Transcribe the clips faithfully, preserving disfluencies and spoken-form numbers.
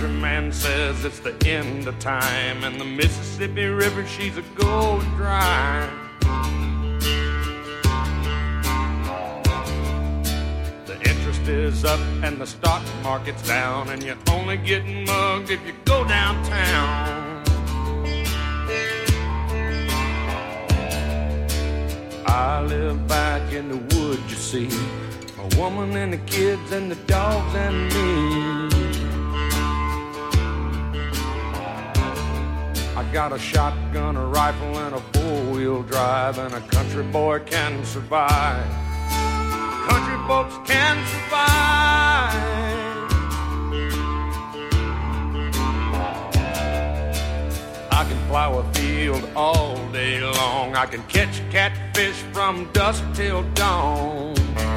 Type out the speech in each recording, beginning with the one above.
country man says it's the end of time, and the Mississippi River, she's a going dry. The interest is up and the stock market's down, and you're only getting mugged if you go downtown. I live back in the woods, you see, a woman and the kids and the dogs and me. I got a shotgun, a rifle, and a four-wheel drive, and a country boy can survive. Country folks can survive. I can plow a field all day long. I can catch catfish from dusk till dawn.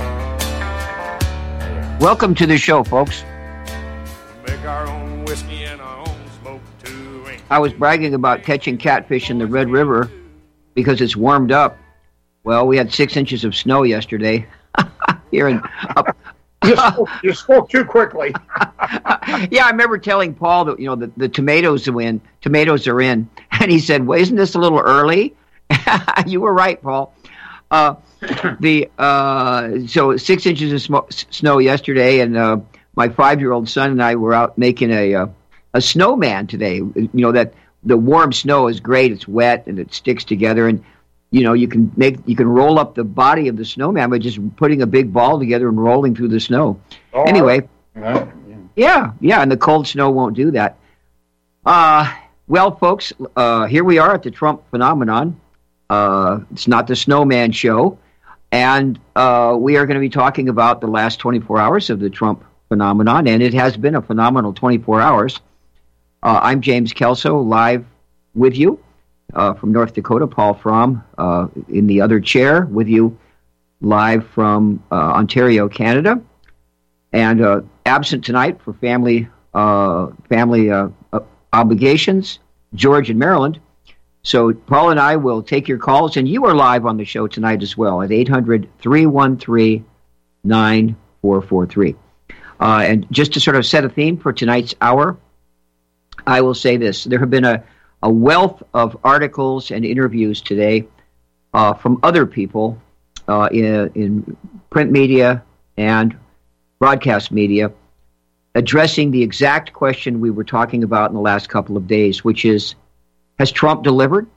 Welcome to the show, folks. Make our own whiskey and our own smoke too. Ain't I was bragging about catching catfish in the Red River because it's warmed up. Well, we had six inches of snow yesterday here in. Up. You spoke, you spoke too quickly. Yeah, I remember telling Paul that, you know, the, the tomatoes are in. Tomatoes are in, and he said, "Well, isn't this a little early?" You were right, Paul. Uh, the uh, so six inches of sm- snow yesterday, and uh, my five-year-old son and I were out making a uh, a snowman today. You know that the warm snow is great; it's wet and it sticks together, and you know you can make you can roll up the body of the snowman by just putting a big ball together and rolling through the snow. Oh, anyway, yeah. yeah, yeah, and the cold snow won't do that. Uh, well, folks, uh, here we are at the Trump phenomenon. Uh, it's not the Snowman show, and uh, we are going to be talking about the last twenty-four hours of the Trump phenomenon, and it has been a phenomenal twenty-four hours. Uh, I'm James Kelso, live with you uh, from North Dakota. Paul Fromm uh, in the other chair with you, live from uh, Ontario, Canada, and uh, absent tonight for family uh, family uh, uh, obligations, George in Maryland. So Paul and I will take your calls, and you are live on the show tonight as well at eight hundred, three one three, nine four four three. Uh, and just to sort of set a theme for tonight's hour, I will say this. There have been a, a wealth of articles and interviews today uh, from other people uh, in, in print media and broadcast media addressing the exact question we were talking about in the last couple of days, which is, has Trump delivered?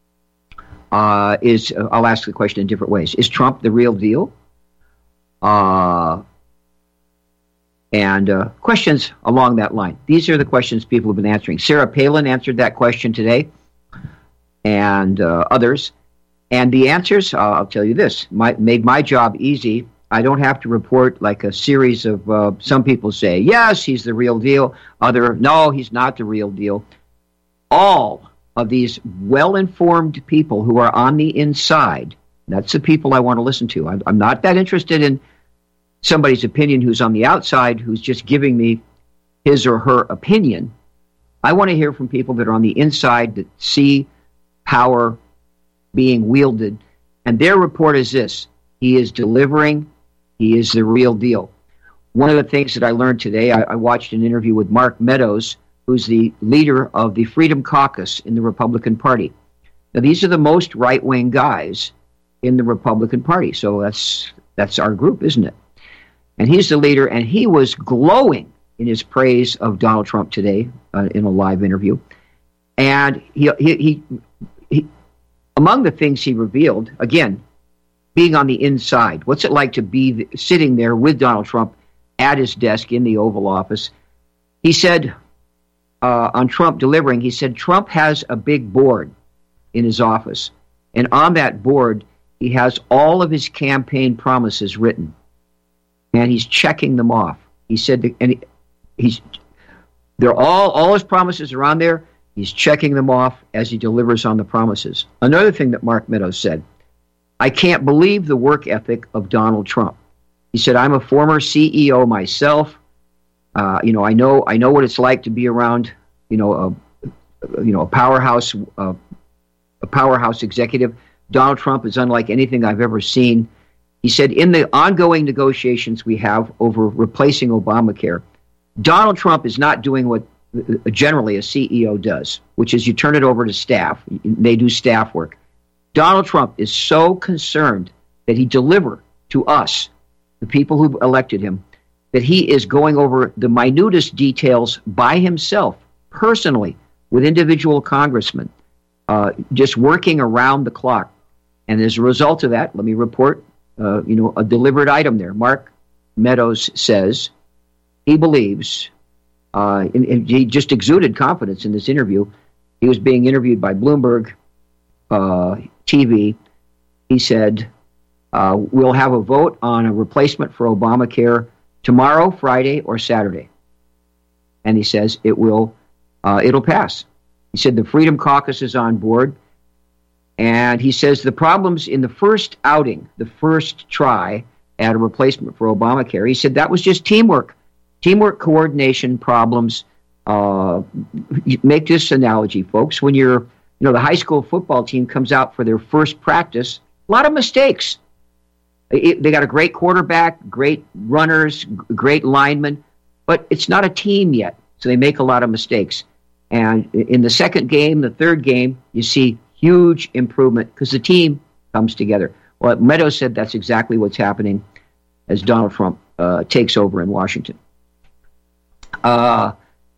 Uh, is uh, I'll ask the question in different ways. Is Trump the real deal? Uh, and uh, questions along that line. These are the questions people have been answering. Sarah Palin answered that question today, and uh, others. And the answers, uh, I'll tell you this, my, made my job easy. I don't have to report like a series of, uh, some people say, yes, he's the real deal. Other, no, he's not the real deal. All of these well-informed people who are on the inside, that's the people I want to listen to. I'm, I'm not that interested in somebody's opinion who's on the outside, who's just giving me his or her opinion. I want to hear from people that are on the inside that see power being wielded. And their report is this: he is delivering. He is the real deal. One of the things that I learned today, I, I watched an interview with Mark Meadows, who's the leader of the Freedom Caucus in the Republican Party. Now, these are the most right-wing guys in the Republican Party, so that's that's our group, isn't it? And he's the leader, and he was glowing in his praise of Donald Trump today uh, in a live interview. And he, he, he, he, among the things he revealed, again, being on the inside, what's it like to be the, sitting there with Donald Trump at his desk in the Oval Office? He said, Uh, on Trump delivering, he said Trump has a big board in his office, and on that board he has all of his campaign promises written, and he's checking them off. He said, that, and he, he's they're all all his promises are on there. He's checking them off as he delivers on the promises. Another thing that Mark Meadows said, I can't believe the work ethic of Donald Trump. He said, I'm a former C E O myself. Uh, you know, I know, I know what it's like to be around, you know, a, you know, a powerhouse, uh, a powerhouse executive. Donald Trump is unlike anything I've ever seen. He said, in the ongoing negotiations we have over replacing Obamacare, Donald Trump is not doing what generally a C E O does, which is you turn it over to staff. They do staff work. Donald Trump is so concerned that he deliver to us, the people who elected him, that he is going over the minutest details by himself, personally, with individual congressmen, uh, just working around the clock. And as a result of that, let me report, uh, you know, a delivered item there. Mark Meadows says he believes, uh, and, and he just exuded confidence in this interview. He was being interviewed by Bloomberg uh, T V. He said, uh, we'll have a vote on a replacement for Obamacare tomorrow, Friday, or Saturday. And he says it will, uh, it'll pass. He said the Freedom Caucus is on board. And he says the problems in the first outing, the first try at a replacement for Obamacare, he said that was just teamwork, teamwork coordination problems. Uh, make this analogy, folks. When you're, you know, the high school football team comes out for their first practice, a lot of mistakes. It, they got a great quarterback, great runners, great linemen, but it's not a team yet, so they make a lot of mistakes. And in the second game, the third game, you see huge improvement because the team comes together. Well, Meadows said that's exactly what's happening as Donald Trump uh, takes over in Washington. Uh,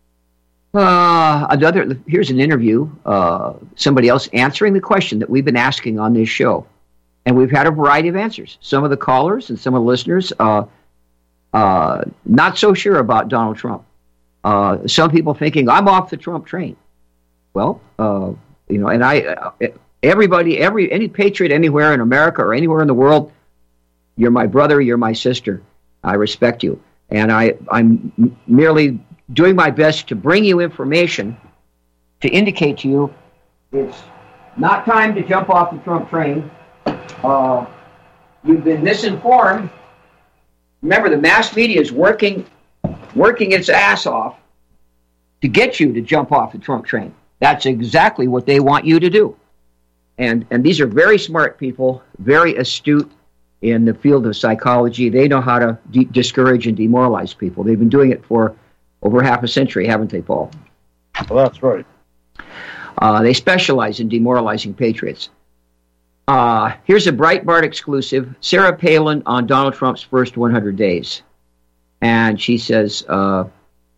uh, another here's an interview, uh, somebody else answering the question that we've been asking on this show. And we've had a variety of answers. Some of the callers and some of the listeners, uh, uh, not so sure about Donald Trump. Uh, some people thinking, I'm off the Trump train. Well, uh, you know, and I, uh, everybody, every any patriot anywhere in America or anywhere in the world, you're my brother, you're my sister. I respect you. And I, I'm m- merely doing my best to bring you information to indicate to you it's not time to jump off the Trump train. Uh, you've been misinformed. Remember, the mass media is working working its ass off to get you to jump off the Trump train. That's exactly what they want you to do. And and these are very smart people, very astute in the field of psychology. They know how to de- discourage and demoralize people. They've been doing it for over half a century, haven't they, Paul? Well, that's right. Uh, they specialize in demoralizing patriots. Uh, here's a Breitbart exclusive. Sarah Palin on Donald Trump's first one hundred days. And she says, uh,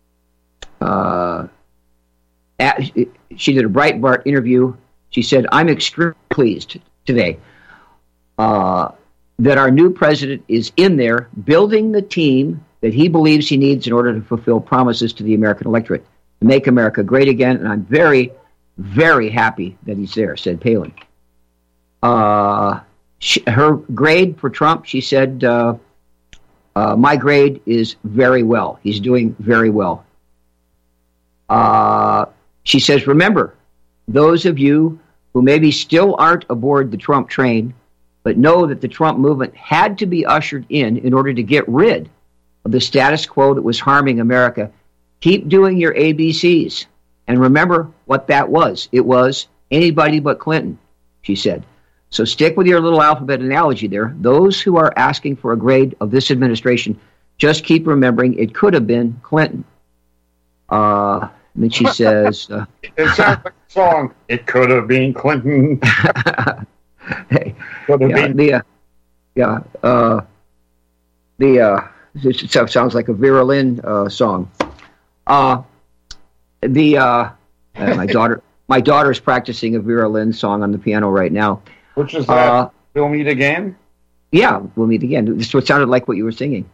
uh, at, she did a Breitbart interview. She said, I'm extremely pleased today uh, that our new president is in there building the team that he believes he needs in order to fulfill promises to the American electorate, to make America great again. And I'm very, very happy that he's there, said Palin. Uh, she, her grade for Trump, she said, uh, uh, my grade is very well. He's doing very well. Uh, she says, remember, those of you who maybe still aren't aboard the Trump train, but know that the Trump movement had to be ushered in in order to get rid of the status quo that was harming America, keep doing your A B Cs. And remember what that was. It was anybody but Clinton, she said. So stick with your little alphabet analogy there. Those who are asking for a grade of this administration, just keep remembering it could have been Clinton. Uh, and then she says... Uh, it sounds like a song. It could have been Clinton. hey, could have yeah, been. The, uh, yeah, uh, the, uh, it sounds like a Vera Lynn uh, song. Uh, the, uh, uh, my daughter, my daughter's practicing a Vera Lynn song on the piano right now. Which is that? Uh, we'll meet again? Yeah, we'll meet again. This what sounded like what you were singing.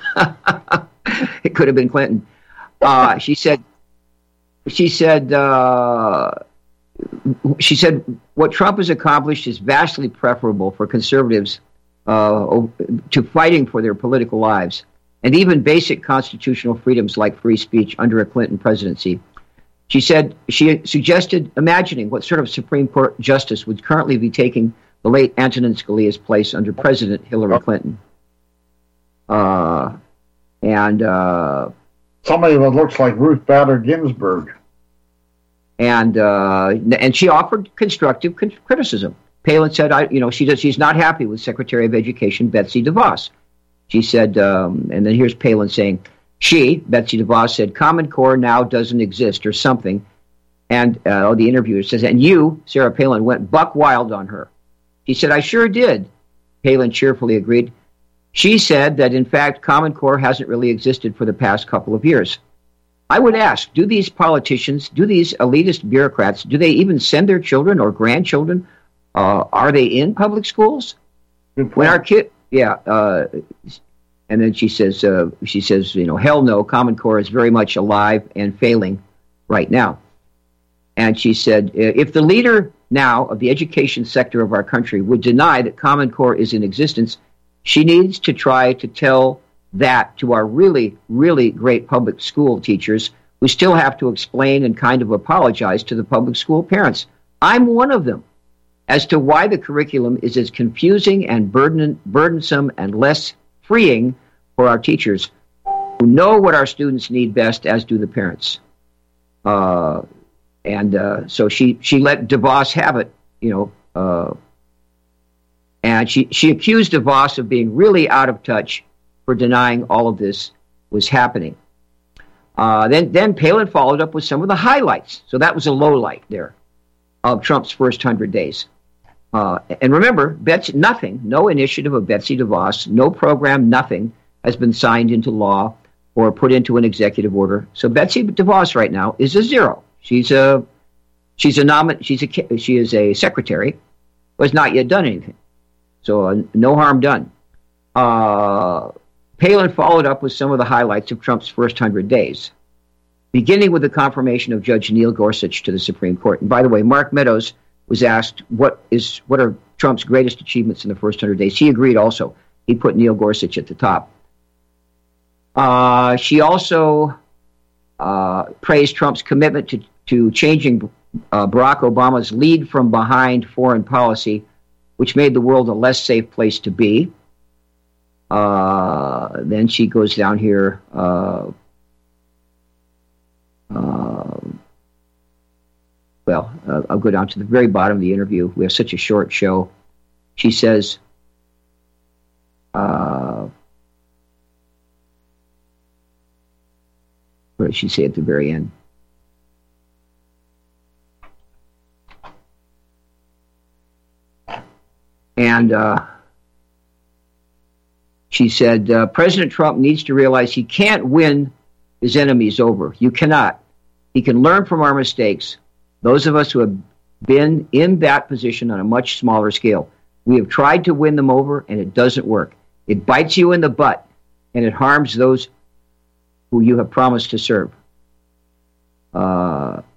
It could have been Clinton. Uh, she said, she said, uh, she said, what Trump has accomplished is vastly preferable for conservatives uh, to fighting for their political lives and even basic constitutional freedoms like free speech under a Clinton presidency. She said she suggested imagining what sort of Supreme Court justice would currently be taking the late Antonin Scalia's place under President Hillary Clinton. Uh, and uh, somebody that looks like Ruth Bader Ginsburg. And uh, and she offered constructive con- criticism. Palin said, "I, you know, she does. She's not happy with Secretary of Education Betsy DeVos." She said, um, and then here's Palin saying, She, Betsy DeVos, said Common Core now doesn't exist or something. And uh, the interviewer says, and you, Sarah Palin, went buck wild on her. She said, I sure did. Palin cheerfully agreed. She said that, in fact, Common Core hasn't really existed for the past couple of years. I would ask, do these politicians, do these elitist bureaucrats, do they even send their children or grandchildren? Uh, are they in public schools? When our kid, yeah, uh, and then she says, uh, she says, you know, hell no, Common Core is very much alive and failing right now. And she said, if the leader now of the education sector of our country would deny that Common Core is in existence, she needs to try to tell that to our really, really great public school teachers who still have to explain and kind of apologize to the public school parents. I'm one of them as to why the curriculum is as confusing and burden, burdensome and less freeing for our teachers who know what our students need best, as do the parents. Uh, and uh, so she, she let DeVos have it, you know, uh, and she, she accused DeVos of being really out of touch for denying all of this was happening. Uh, then, then Palin followed up with some of the highlights. So that was a low light there of Trump's first hundred days. Uh, and remember, Betsy, nothing, no initiative of Betsy DeVos, no program, nothing has been signed into law or put into an executive order. So Betsy DeVos right now is a zero. She's a she's a nomin- she's a she is a secretary who has not yet done anything. So uh, no harm done. Uh, Palin followed up with some of the highlights of Trump's first hundred days, beginning with the confirmation of Judge Neil Gorsuch to the Supreme Court. And by the way, Mark Meadows was asked what is what are Trump's greatest achievements in the first hundred days. He agreed also. He put Neil Gorsuch at the top. Uh, she also uh, praised Trump's commitment to, to changing uh, Barack Obama's lead from behind foreign policy, which made the world a less safe place to be. Uh, then she goes down here. Uh, uh, well, uh, I'll go down to the very bottom of the interview. We have such a short show. She says, uh, what did she say at the very end? And uh, she said, uh, President Trump needs to realize he can't win his enemies over. You cannot. He can learn from our mistakes. Those of us who have been in that position on a much smaller scale, we have tried to win them over, and it doesn't work. It bites you in the butt, and it harms those who you have promised to serve. Uh,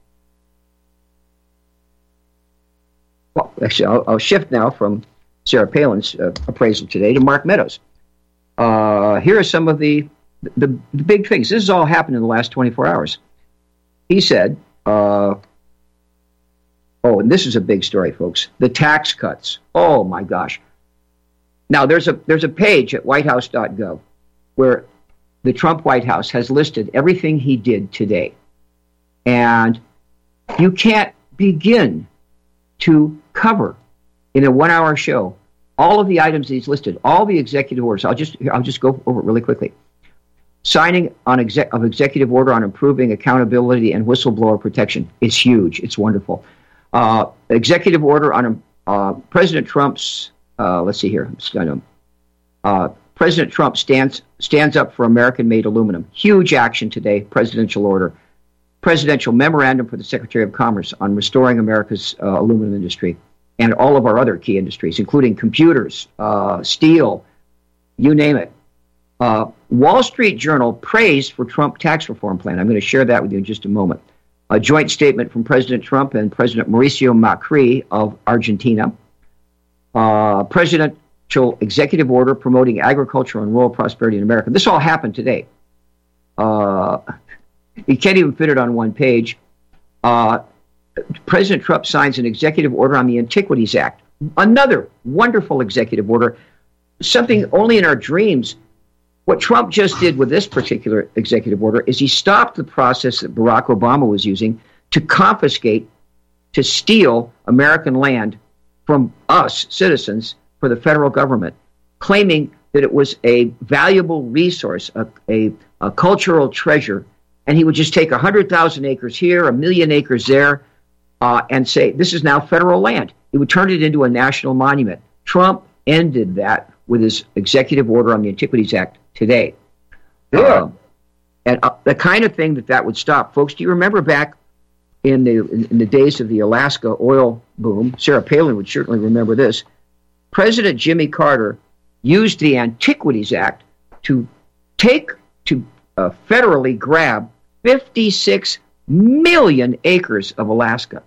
well, actually, I'll, I'll shift now from Sarah Palin's uh, appraisal today to Mark Meadows. Uh, here are some of the, the the big things. This has all happened in the last twenty-four hours. He said, uh, oh, and this is a big story, folks. The tax cuts. Oh, my gosh. Now, there's a there's a page at white house dot gov where the Trump White House has listed everything he did today. And you can't begin to cover in a one-hour show all of the items he's listed, all the executive orders. I'll just I'll just go over it really quickly. Signing on exec, of executive order on improving accountability and whistleblower protection. It's huge. It's wonderful. Uh, executive order on uh, President Trump's, uh, let's see here, I'm just gonna, uh, President Trump stands stands up for American-made aluminum. Huge action today, presidential order. Presidential memorandum for the Secretary of Commerce on restoring America's uh, aluminum industry and all of our other key industries, including computers, uh, steel, you name it. Uh, Wall Street Journal praised for Trump tax reform plan. I'm going to share that with you in just a moment. A joint statement from President Trump and President Mauricio Macri of Argentina. Uh, presidential executive order promoting agriculture and rural prosperity in America. This all happened today. Uh, you can't even fit it on one page. Uh, President Trump signs an executive order on the Antiquities Act. Another wonderful executive order, something only in our dreams. What Trump just did with this particular executive order is he stopped the process that Barack Obama was using to confiscate, to steal American land from us, citizens, for the federal government, claiming that it was a valuable resource, a, a a cultural treasure, and he would just take one hundred thousand acres here, a million acres there, uh, and say, this is now federal land. He would turn it into a national monument. Trump ended that with his executive order on the Antiquities Act today. Yeah. Uh, and uh, the kind of thing that that would stop. Folks, do you remember back in the in, in the days of the Alaska oil boom? Sarah Palin would certainly remember this. President Jimmy Carter used the Antiquities Act to take, to uh, federally grab fifty-six million acres of Alaska.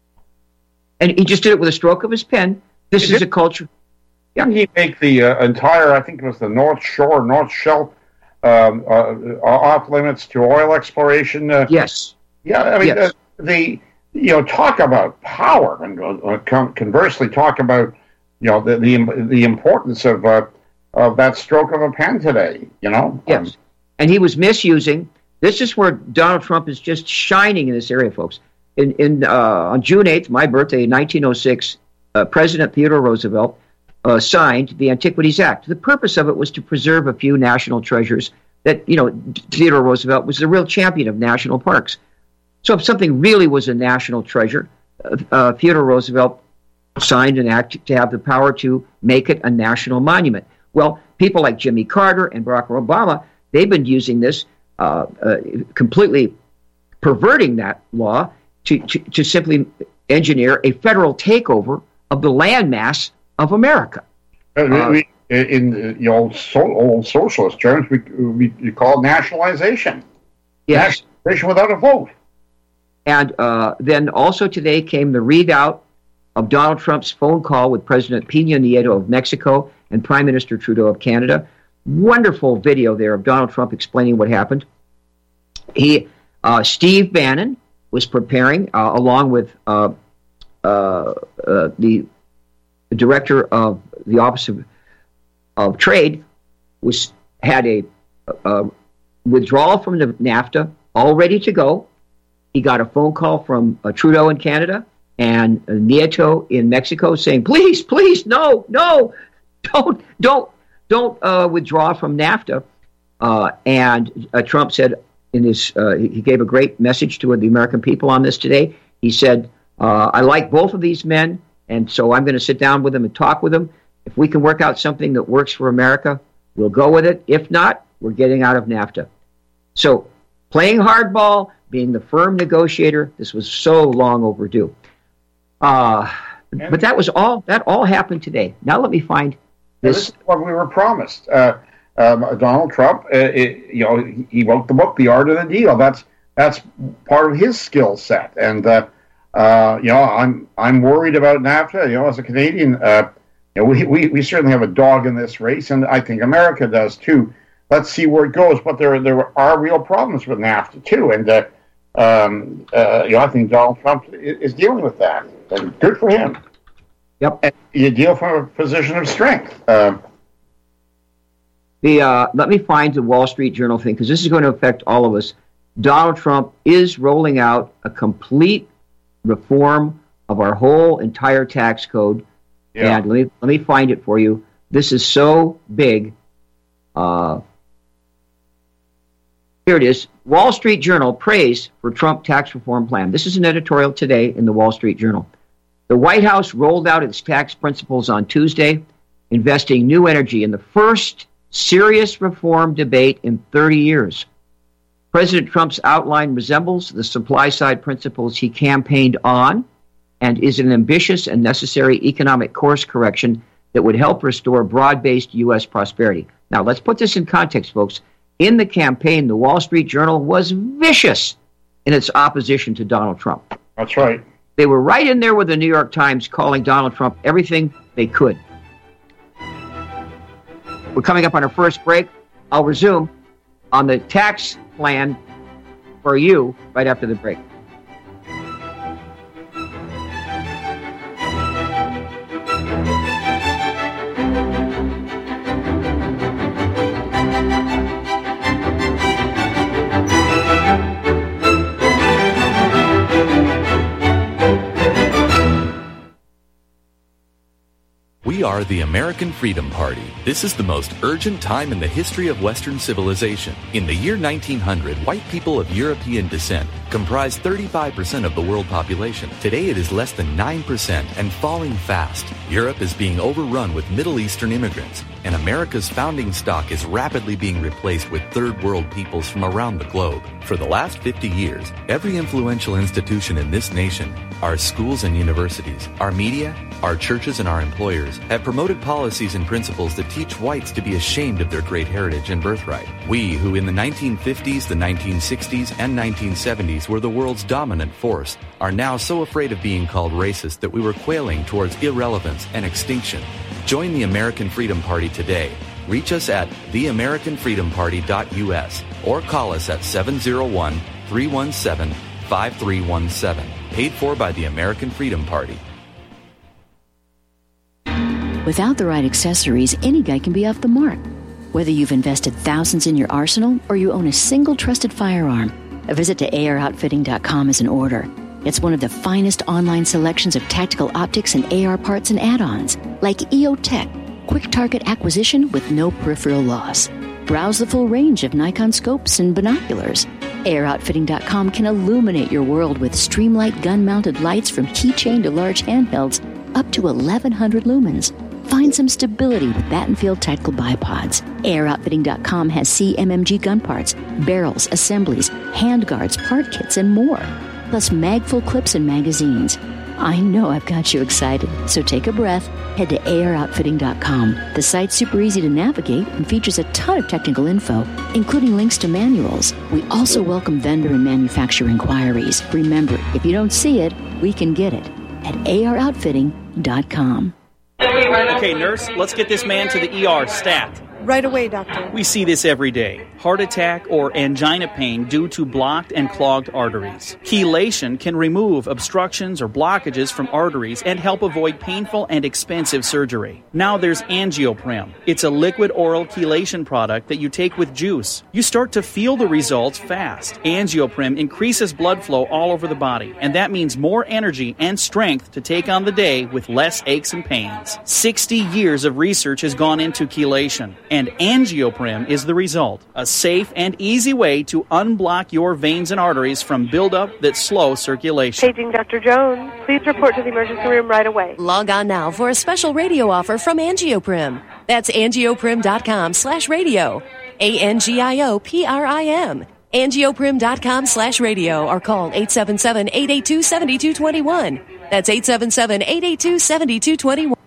And he just did it with a stroke of his pen. This is a culture. Didn't he make the uh, entire, I think it was the North Shore, North Shelf, um, uh, off limits to oil exploration? Uh, yes. Yeah, I mean, yes. uh, the, you know, talk about power, and uh, conversely talk about, you know, the the, the importance of uh, of that stroke of a pen today, you know? Yes. Um, and he was misusing. This is where Donald Trump is just shining in this area, folks. In, in uh, on June eighth, my birthday, in nineteen oh six, uh, President Theodore Roosevelt uh, signed the Antiquities Act. The purpose of it was to preserve a few national treasures that, you know, Theodore Roosevelt was the real champion of national parks. So if something really was a national treasure, uh, uh, Theodore Roosevelt signed an act to have the power to make it a national monument. Well, people like Jimmy Carter and Barack Obama, they've been using this, uh, uh, completely perverting that law to, to, to simply engineer a federal takeover of the landmass of America. Uh, we, in the old, so, old socialist terms, we, we, we call it nationalization. Yes. Nationalization without a vote. And uh, then also today came the readout of Donald Trump's phone call with President Peña Nieto of Mexico and Prime Minister Trudeau of Canada. Wonderful video there of Donald Trump explaining what happened. He, uh, Steve Bannon was preparing, uh, along with uh, uh, uh, the director of the Office of, of Trade, was had a, a withdrawal from the NAFTA all ready to go. He got a phone call from uh, Trudeau in Canada and uh, Nieto in Mexico saying, please, please, no, no, don't, don't, don't uh, withdraw from NAFTA. Uh, and uh, Trump said in his, uh, he gave a great message to the American people on this today. He said, uh, I like both of these men, and so I'm going to sit down with them and talk with them. If we can work out something that works for America, we'll go with it. If not, we're getting out of NAFTA. So playing hardball, being the firm negotiator, this was so long overdue. Uh, but that was all, that all happened today. Now let me find this. This is what we were promised. Uh, um, Donald Trump, uh, it, you know, he wrote the book, The Art of the Deal. That's that's part of his skill set. And, uh, uh, you know, I'm I'm worried about NAFTA. You know, as a Canadian, uh, you know, we, we, we certainly have a dog in this race, and I think America does too. Let's see where it goes. But there there are real problems with NAFTA too. And, uh, um, uh, you know, I think Donald Trump is dealing with that. And good for him. Yep. And you deal from a position of strength. Uh, the uh, let me find the Wall Street Journal thing, because this is going to affect all of us. Donald Trump is rolling out a complete reform of our whole entire tax code. Yeah. And let me let me find it for you. This is so big. Uh, here it is. Wall Street Journal praise for Trump tax reform plan. This is an editorial today in the Wall Street Journal. The White House rolled out its tax principles on Tuesday, investing new energy in the first serious reform debate in thirty years. President Trump's outline resembles the supply-side principles he campaigned on and is an ambitious and necessary economic course correction that would help restore broad-based U S prosperity. Now, let's put this in context, folks. In the campaign, the Wall Street Journal was vicious in its opposition to Donald Trump. That's right. They were right in there with the New York Times, calling Donald Trump everything they could. We're coming up on our first break. I'll resume on the tax plan for you right after the break. We are the American Freedom Party. This is the most urgent time in the history of Western civilization. In the year nineteen hundred, white people of European descent comprised thirty-five percent of the world population. Today it is less than nine percent and falling fast. Europe is being overrun with Middle Eastern immigrants, and America's founding stock is rapidly being replaced with third world peoples from around the globe. For the last fifty years, every influential institution in this nation, our schools and universities, our media, our churches and our employers have promoted policies and principles that teach whites to be ashamed of their great heritage and birthright. We, who in the nineteen fifties, the nineteen sixties, and nineteen seventies were the world's dominant force, are now so afraid of being called racist that we were quailing towards irrelevance and extinction. Join the American Freedom Party today. Reach us at the american freedom party dot u s or call us at seven oh one, three one seven, five three one seven. Paid for by the American Freedom Party. Without the right accessories, any guy can be off the mark. Whether you've invested thousands in your arsenal or you own a single trusted firearm, a visit to A R outfitting dot com is in order. It's one of the finest online selections of tactical optics and A R parts and add-ons, like E O Tech, quick target acquisition with no peripheral loss. Browse the full range of Nikon scopes and binoculars. A R outfitting dot com can illuminate your world with Streamlight gun-mounted lights from keychain to large handhelds up to eleven hundred lumens. Find some stability with Battenfield Tactical Bipods. A R outfitting dot com has C M M G gun parts, barrels, assemblies, handguards, part kits, and more. Plus mag-full clips and magazines. I know I've got you excited, so take a breath. Head to A R outfitting dot com. The site's super easy to navigate and features a ton of technical info, including links to manuals. We also welcome vendor and manufacturer inquiries. Remember, if you don't see it, we can get it at A R outfitting dot com. Okay, nurse, let's get this man to the E R stat. Right away, doctor. We see this every day. Heart attack or angina pain due to blocked and clogged arteries. Chelation can remove obstructions or blockages from arteries and help avoid painful and expensive surgery. Now there's Angioprim. It's a liquid oral chelation product that you take with juice. You start to feel the results fast. Angioprim increases blood flow all over the body, and that means more energy and strength to take on the day with less aches and pains. sixty years of research has gone into chelation, and Angioprim is the result. A safe and easy way to unblock your veins and arteries from buildup that slow circulation. Paging Doctor Jones. Please report to the emergency room right away. Log on now for a special radio offer from Angioprim. That's angioprim dot com slash radio. A N G I O P R I M. angioprim dot com slash radio or call eight seven seven, eight eight two, seven two two one. That's eight seven seven, eight eight two, seven two two one.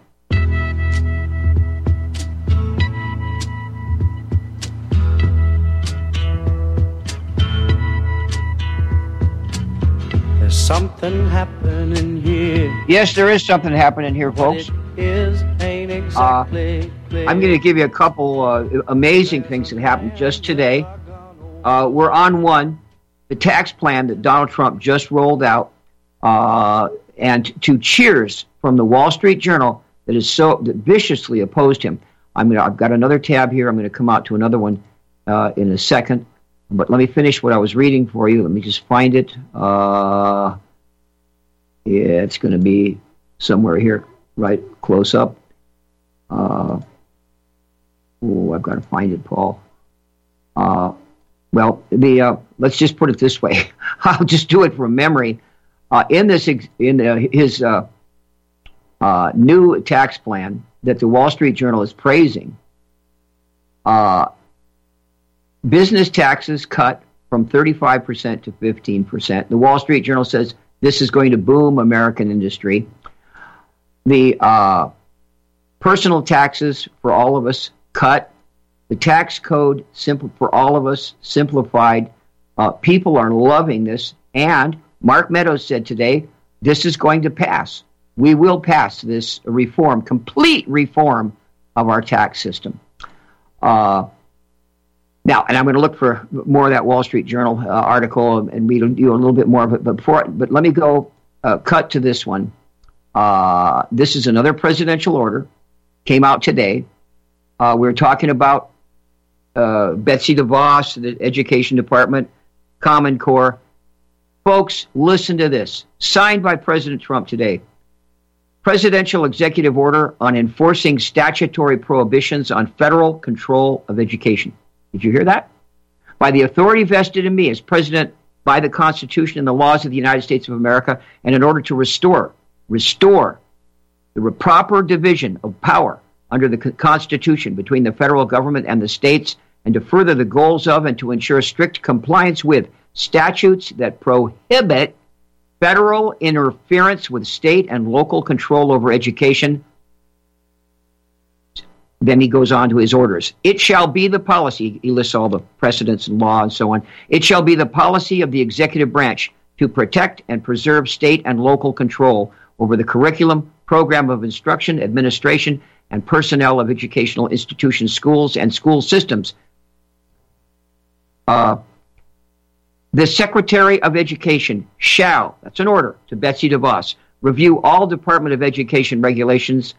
There's something happening here. Yes, there is something happening here, folks. Is, ain't exactly uh, I'm going to give you a couple uh, amazing things that happened just today. Uh, we're on one, the tax plan that Donald Trump just rolled out, uh, and to cheers from the Wall Street Journal that is so that viciously opposed him. I'm gonna, I've got another tab here. I'm going to come out to another one uh, in a second. But let me finish what I was reading for you. Let me just find it. Uh, yeah, it's going to be somewhere here, right close up. Uh, oh, I've got to find it, Paul. Uh, well, the uh, let's just put it this way. I'll just do it from memory. Uh, in this, in uh, his uh, uh, new tax plan that the Wall Street Journal is praising. Uh, Business taxes cut from thirty-five percent to fifteen percent. The Wall Street Journal says this is going to boom American industry. The uh, personal taxes for all of us cut. The tax code simple for all of us simplified. Uh, people are loving this. And Mark Meadows said today, this is going to pass. We will pass this reform, complete reform of our tax system. Uh, Now, and I'm going to look for more of that Wall Street Journal uh, article and read you a little bit more of it. But before, but let me go uh, cut to this one. Uh, this is another presidential order, came out today. Uh, we we're talking about uh, Betsy DeVos, the Education Department, Common Core. Folks, listen to this. Signed by President Trump today. Presidential Executive Order on enforcing statutory prohibitions on federal control of education. Did you hear that? By the authority vested in me as President by the Constitution and the laws of the United States of America, and in order to restore, restore the proper division of power under the Constitution between the federal government and the states, and to further the goals of and to ensure strict compliance with statutes that prohibit federal interference with state and local control over education. Then he goes on to his orders. It shall be the policy, he lists all the precedents and law and so on. It shall be the policy of the executive branch to protect and preserve state and local control over the curriculum, program of instruction, administration, and personnel of educational institutions, schools, and school systems. Uh, the Secretary of Education shall, that's an order to Betsy DeVos, review all Department of Education regulations.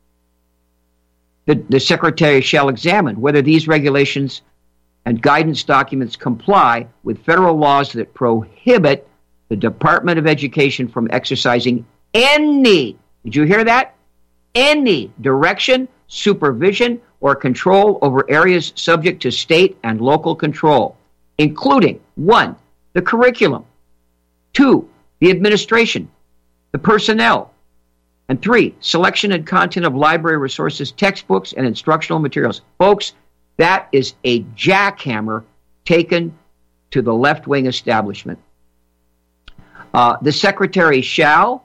The, the Secretary shall examine whether these regulations and guidance documents comply with federal laws that prohibit the Department of Education from exercising any, did you hear that? Any direction, supervision, or control over areas subject to state and local control, including, one, the curriculum, two, the administration, the personnel, and three, selection and content of library resources, textbooks, and instructional materials. Folks, that is a jackhammer taken to the left-wing establishment. Uh, the Secretary shall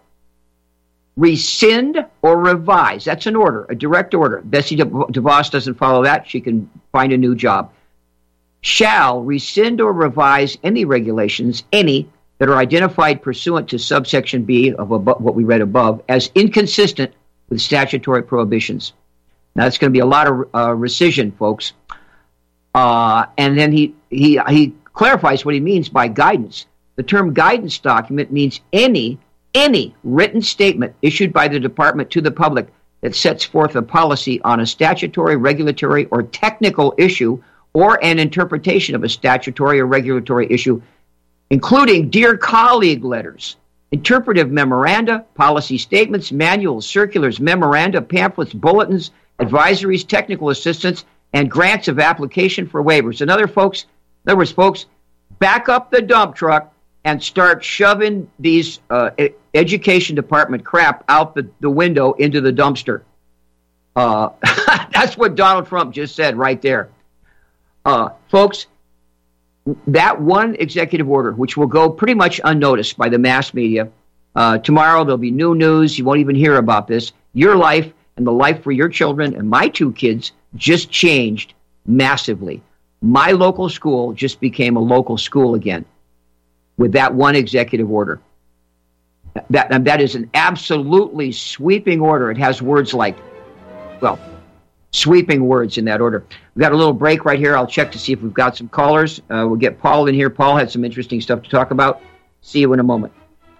rescind or revise. That's an order, a direct order. Betsy DeVos doesn't follow that. She can find a new job. Shall rescind or revise any regulations, any, that are identified pursuant to subsection B of above, what we read above, as inconsistent with statutory prohibitions. Now, it's going to be a lot of uh, rescission, folks. Uh, and then he, he, he clarifies what he means by guidance. The term guidance document means any Any written statement issued by the department to the public that sets forth a policy on a statutory, regulatory, or technical issue, or an interpretation of a statutory or regulatory issue, including dear colleague letters, interpretive memoranda, policy statements, manuals, circulars, memoranda, pamphlets, bulletins, advisories, technical assistance, and grants of application for waivers. In other folks, in other words, folks, back up the dump truck and start shoving these uh, education department crap out the, the window into the dumpster. Uh, that's what Donald Trump just said right there. Uh, folks, that one executive order, which will go pretty much unnoticed by the mass media, uh, tomorrow there'll be new news. You won't even hear about this. Your life and the life for your children and my two kids just changed massively. My local school just became a local school again with that one executive order. That, and that is an absolutely sweeping order. It has words like, well, sweeping words in that order. We've got a little break right here. I'll check to see if we've got some callers. Uh, we'll get Paul in here. Paul had some interesting stuff to talk about. See you in a moment.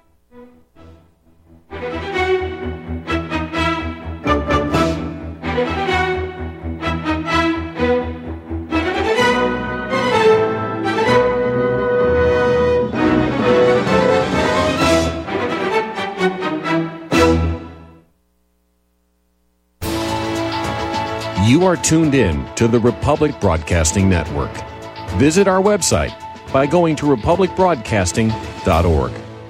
You are tuned in to the Republic Broadcasting Network. Visit our website by going to republic broadcasting dot org.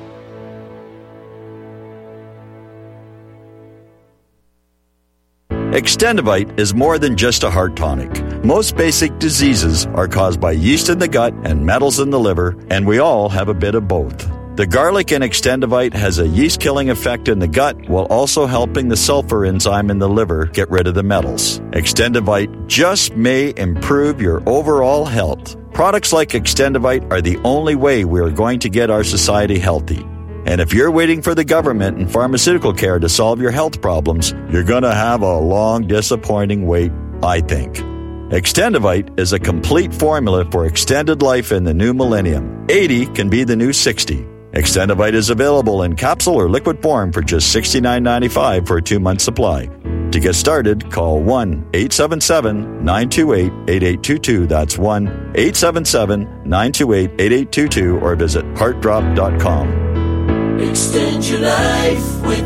Extendivite is more than just a heart tonic. Most basic diseases are caused by yeast in the gut and metals in the liver, and we all have a bit of both. The garlic in Extendivite has a yeast-killing effect in the gut while also helping the sulfur enzyme in the liver get rid of the metals. Extendivite just may improve your overall health. Products like Extendivite are the only way we are going to get our society healthy. And if you're waiting for the government and pharmaceutical care to solve your health problems, you're going to have a long, disappointing wait, I think. Extendivite is a complete formula for extended life in the new millennium. eighty can be the new sixty. Extendivite is available in capsule or liquid form for just sixty-nine ninety-five for a two-month supply. To get started, call one eight seven seven nine two eight eight eight two two. That's one eight seven seven nine two eight eight eight two two or visit heart drop dot com. Extend your life with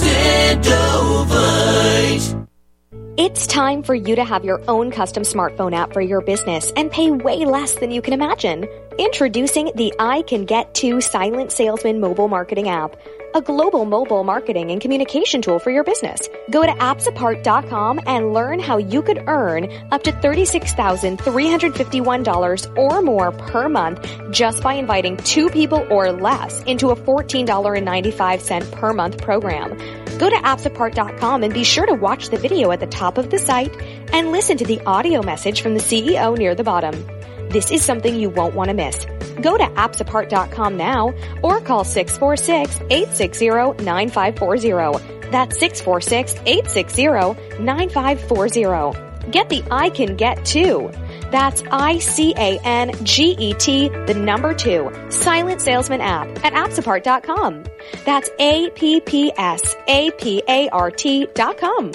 Extendovite. It's time for you to have your own custom smartphone app for your business and pay way less than you can imagine. Introducing the I Can Get To Silent Salesman mobile marketing app, a global mobile marketing and communication tool for your business. Go to apps apart dot com and learn how you could earn up to thirty-six thousand three hundred fifty-one dollars or more per month just by inviting two people or less into a fourteen dollars and ninety-five cents per month program. Go to apps apart dot com and be sure to watch the video at the top of the site and listen to the audio message from the C E O near the bottom. This is something you won't want to miss. Go to apps apart dot com now or call six four six, eight six zero, nine five four zero. That's six four six, eight six zero, nine five four zero. Get the I Can Get To. That's I C A N G E T, the number two, Silent Salesman app at apps apart dot com. That's A P P S A P A R T dot com.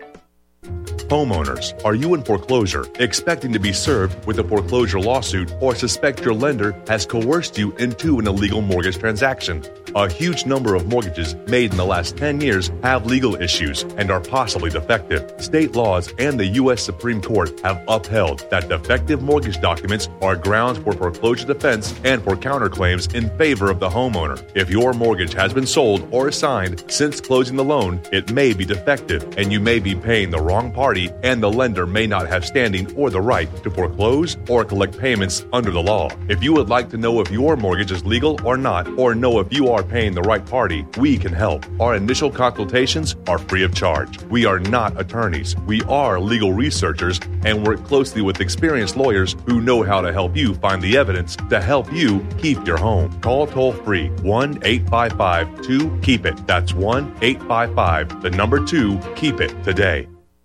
Homeowners, are you in foreclosure, expecting to be served with a foreclosure lawsuit, or suspect your lender has coerced you into an illegal mortgage transaction? A huge number of mortgages made in the last ten years have legal issues and are possibly defective. State laws and the U S Supreme Court have upheld that defective mortgage documents are grounds for foreclosure defense and for counterclaims in favor of the homeowner. If your mortgage has been sold or assigned since closing the loan, it may be defective and you may be paying the wrong party, and the lender may not have standing or the right to foreclose or collect payments under the law. If you would like to know if your mortgage is legal or not, or know if you are paying the right party, we can help. Our initial consultations are free of charge. We are not attorneys. We are legal researchers and work closely with experienced lawyers who know how to help you find the evidence to help you keep your home. Call toll free one eight five five two keep it. That's one eight five five, the number two, keep it today.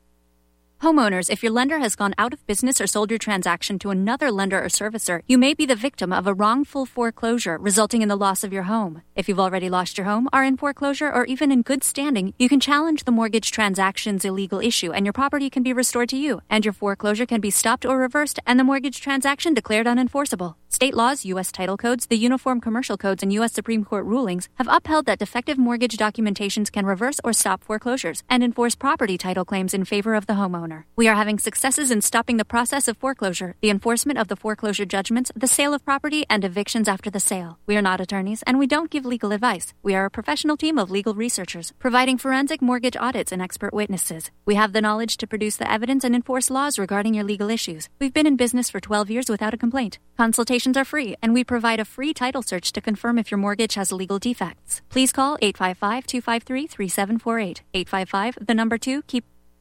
Homeowners, if your lender has gone out of business or sold your transaction to another lender or servicer, you may be the victim of a wrongful foreclosure resulting in the loss of your home. If you've already lost your home, are in foreclosure, or even in good standing, you can challenge the mortgage transaction's illegal issue and your property can be restored to you, and your foreclosure can be stopped or reversed and the mortgage transaction declared unenforceable. State laws, U S title codes, the Uniform Commercial Codes, and U S Supreme Court rulings have upheld that defective mortgage documentations can reverse or stop foreclosures and enforce property title claims in favor of the homeowner. We are having successes in stopping the process of foreclosure, the enforcement of the foreclosure judgments, the sale of property, and evictions after the sale. We are not attorneys, and we don't give legal advice. We are a professional team of legal researchers, providing forensic mortgage audits and expert witnesses. We have the knowledge to produce the evidence and enforce laws regarding your legal issues. We've been in business for twelve years without a complaint. Consultations are free, and we provide a free title search to confirm if your mortgage has legal defects. Please call eight five five, two five three, three seven four eight. eight five five, the number two, keep...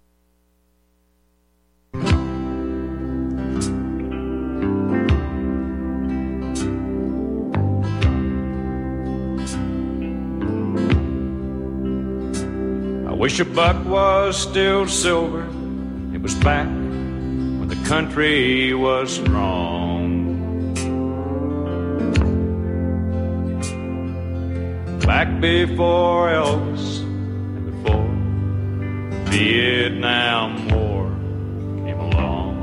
I wish a buck was still silver. It was back when the country was strong. Back before Elvis and before Vietnam War came along.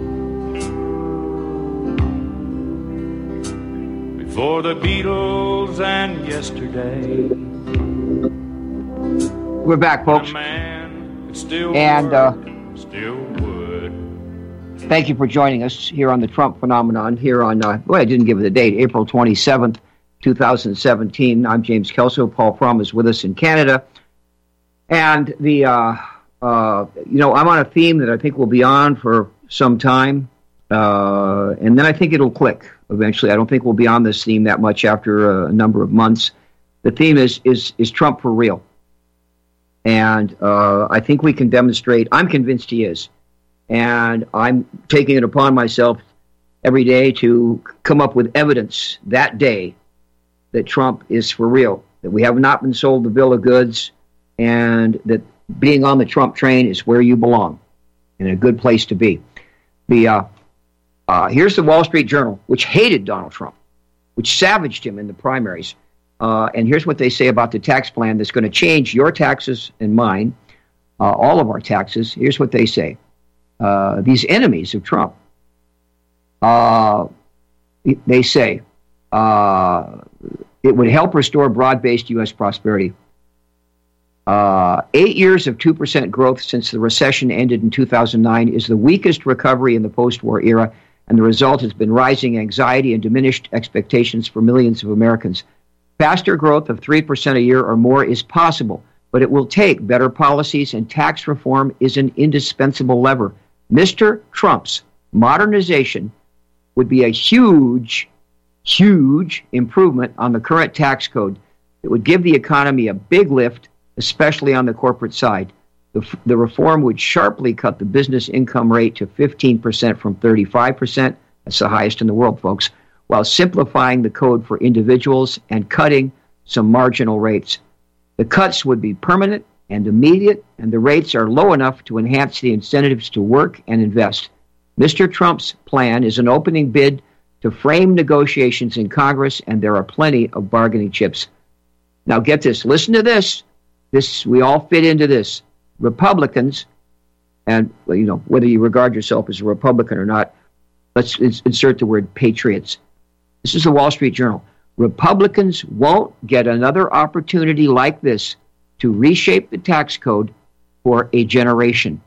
Before the Beatles and yesterday. We're back, folks. And uh, thank you for joining us here on the Trump Phenomenon here on, uh, well, I didn't give it the date, April twenty-seventh, twenty seventeen. I'm James Kelso. Paul Fromm is with us in Canada. And the, uh, uh, you know, I'm on a theme that I think will be on for some time. Uh, and then I think it'll click eventually. I don't think we'll be on this theme that much after a number of months. The theme is, is, is Trump for real? And uh, I think we can demonstrate, I'm convinced he is. And I'm taking it upon myself every day to come up with evidence that day that Trump is for real, that we have not been sold the bill of goods, and that being on the Trump train is where you belong, and a good place to be. The uh, uh, here's the Wall Street Journal, which hated Donald Trump, which savaged him in the primaries. Uh, and here's what they say about the tax plan that's going to change your taxes and mine, uh, all of our taxes. Here's what they say. Uh, these enemies of Trump, uh, they say, uh, it would help restore broad-based U S prosperity. Uh, eight years of two percent growth since the recession ended in two thousand nine is the weakest recovery in the post-war era, and the result has been rising anxiety and diminished expectations for millions of Americans. Faster growth of three percent a year or more is possible, but it will take better policies, and tax reform is an indispensable lever. Mister Trump's modernization would be a huge, huge improvement on the current tax code. It would give the economy a big lift, especially on the corporate side. The, the reform would sharply cut the business income rate to fifteen percent from thirty-five percent. That's the highest in the world, folks, while simplifying the code for individuals and cutting some marginal rates. The cuts would be permanent and immediate, and the rates are low enough to enhance the incentives to work and invest. Mister Trump's plan is an opening bid to frame negotiations in Congress, and there are plenty of bargaining chips. Now get this, listen to this. This, we all fit into this. Republicans, and well, you know, whether you regard yourself as a Republican or not, let's insert the word patriots. This is the Wall Street Journal. Republicans won't get another opportunity like this to reshape the tax code for a generation.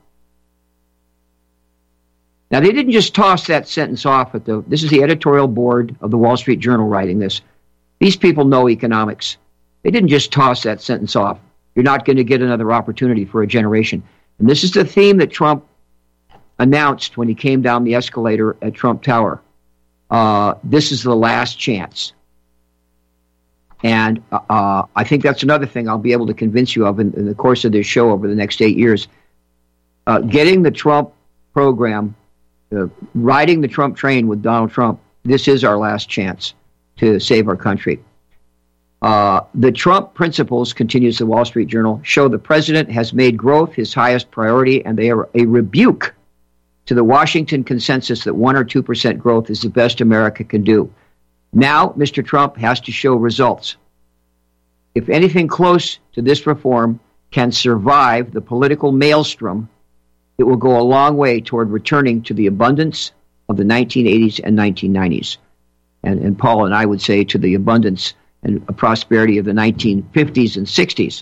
Now, they didn't just toss that sentence off at the, this is the editorial board of the Wall Street Journal writing this. These people know economics. They didn't just toss that sentence off. You're not going to get another opportunity for a generation. And this is the theme that Trump announced when he came down the escalator at Trump Tower. Uh, this is the last chance. And uh, I think that's another thing I'll be able to convince you of in, in the course of this show over the next eight years. Uh, getting the Trump program, uh, riding the Trump train with Donald Trump, this is our last chance to save our country. Uh, the Trump principles, continues the Wall Street Journal, show the president has made growth his highest priority, and they are a rebuke to the Washington consensus that one or two percent growth is the best America can do. Now, Mister Trump has to show results. If anything close to this reform can survive the political maelstrom, it will go a long way toward returning to the abundance of the nineteen eighties and nineteen nineties. And, and Paul and I would say to the abundance and prosperity of the nineteen fifties and sixties.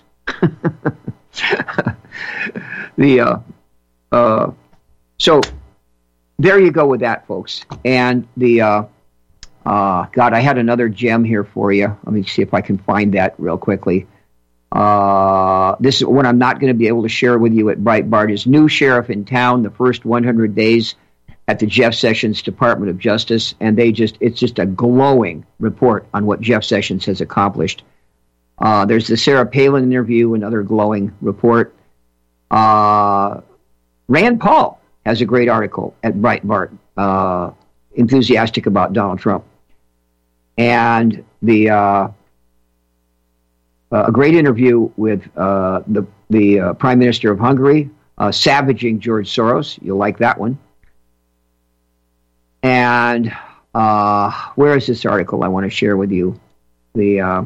the uh, uh, so there you go with that, folks. And the uh, uh, God, I had another gem here for you. Let me see if I can find that real quickly. Uh, this is one I'm not going to be able to share with you at Breitbart. Is new sheriff in town, the first one hundred days at the Jeff Sessions Department of Justice, and they just—it's just a glowing report on what Jeff Sessions has accomplished. Uh, there's the Sarah Palin interview, another glowing report. Uh, Rand Paul has a great article at Breitbart, uh, enthusiastic about Donald Trump, and the uh, a great interview with uh, the the uh, Prime Minister of Hungary, uh, savaging George Soros. You'll like that one. And uh, where is this article I want to share with you? The uh,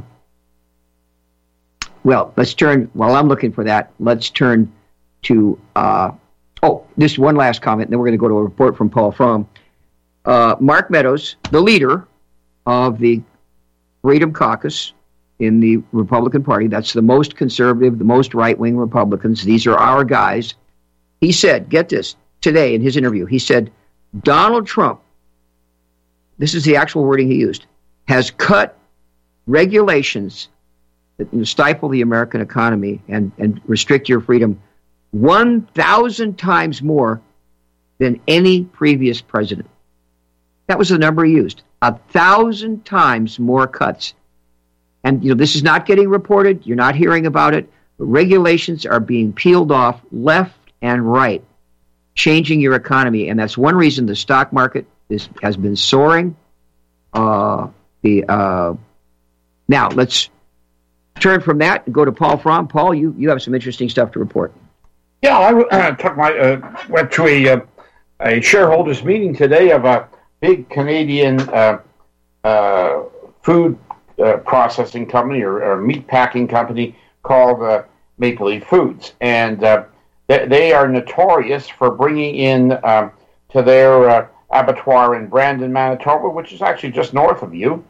well, let's turn, while I'm looking for that, let's turn to, uh, oh, this one last comment, and then we're going to go to a report from Paul Fromm. Uh, Mark Meadows, the leader of the Freedom Caucus in the Republican Party, that's the most conservative, the most right-wing Republicans, these are our guys. He said, get this, today in his interview, he said, Donald Trump, this is the actual wording he used, has cut regulations that stifle the American economy and, and restrict your freedom one thousand times more than any previous president. That was the number he used. A thousand times more cuts. And, you know, this is not getting reported. You're not hearing about it. But regulations are being peeled off left and right, changing your economy. And that's one reason the stock market is, has been soaring. Uh, the uh, Now, let's turn from that and go to Paul Fromm. Paul, you, you have some interesting stuff to report. Yeah, I uh, took my uh, went to a uh, a shareholders meeting today of a big Canadian uh, uh, food uh, processing company or, or meat packing company called uh, Maple Leaf Foods, and uh, they, they are notorious for bringing in um, to their uh, abattoir in Brandon, Manitoba, which is actually just north of you,